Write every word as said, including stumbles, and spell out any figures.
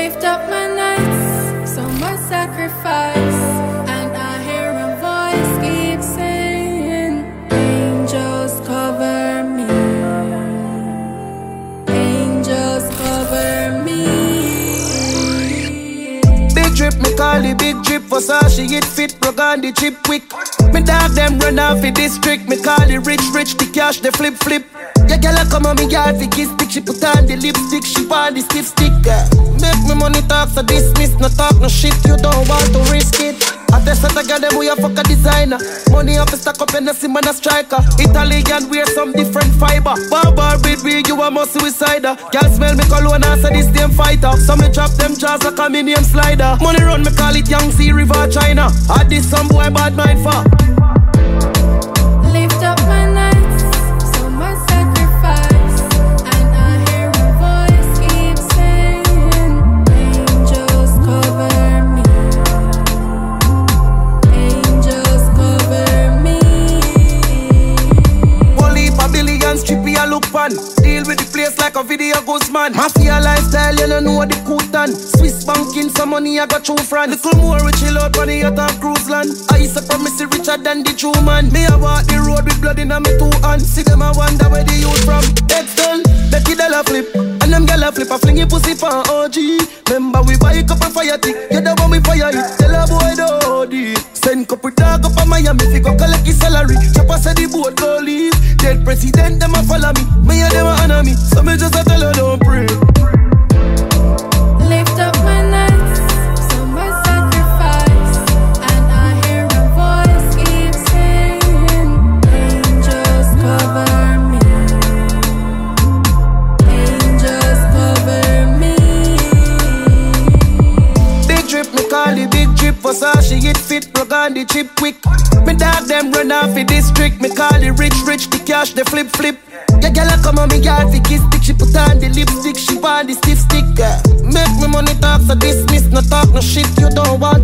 Lift up my nights, so much sacrifice, and I hear a voice keep saying, angels cover me, angels cover me. Big drip, me call it big drip, for Sashi it fit, plug on the chip quick. Me dog them run off the district, me call it rich rich, the cash the flip flip. Yeah, girl, I come on me yard fi kiss stick. She put on the lipstick, she want the stiff stick. Yeah. Make me money talk, so dismiss. No talk, no shit, you don't want to risk it. I test that I got them, we a fuck a designer. Money up, stack up and a sim and a striker. Italian wear some different fiber. Barbar with me, you a must suicider. Girl smell me cologne and say this damn fighter. So me drop them jaws like a minion slider. Money run, me call it Yangtze River, China. I did some boy bad mind for. Lift up my nights, so much sacrifice, and I hear a voice keep saying, angels cover me, angels cover me. One heap of billions, trippy I look pan. Deal with the place like a video ghost man. Mafia lifestyle, you don't know the cootan. Swiss banking, some money I got through France. Little more we chill out on the yacht on cruise land. I used to promise you richer than the true man. Me I walk the road with blood in my two hands. See them I wonder where they youth from. Head done, Becky Della flip. And them gyal a flip, a fling your pussy for O G. Remember we buy a cup of fire tick. You the one we fire it, tell a boy the O D. Send couple dog up on Miami, fi go collect his salary. Chopper say the boat go leave. Dead president, them a follow me. Me and them a honor me. So me just a tell her don't pray. Lift up my nights, so much sacrifice, and I hear a voice keep saying, angels cover me, angels cover me. Big drip, me call it big drip, for Sashi it fit, plug on the chip quick. Me dog them run off the district, me call it rich rich, the cash the flip flip. Yeah, girl, I come on me yard fi kiss stick. She put on the lipstick, she want the stiff stick. Yeah. Make me money talk, so dismiss. No talk, no shit, you don't want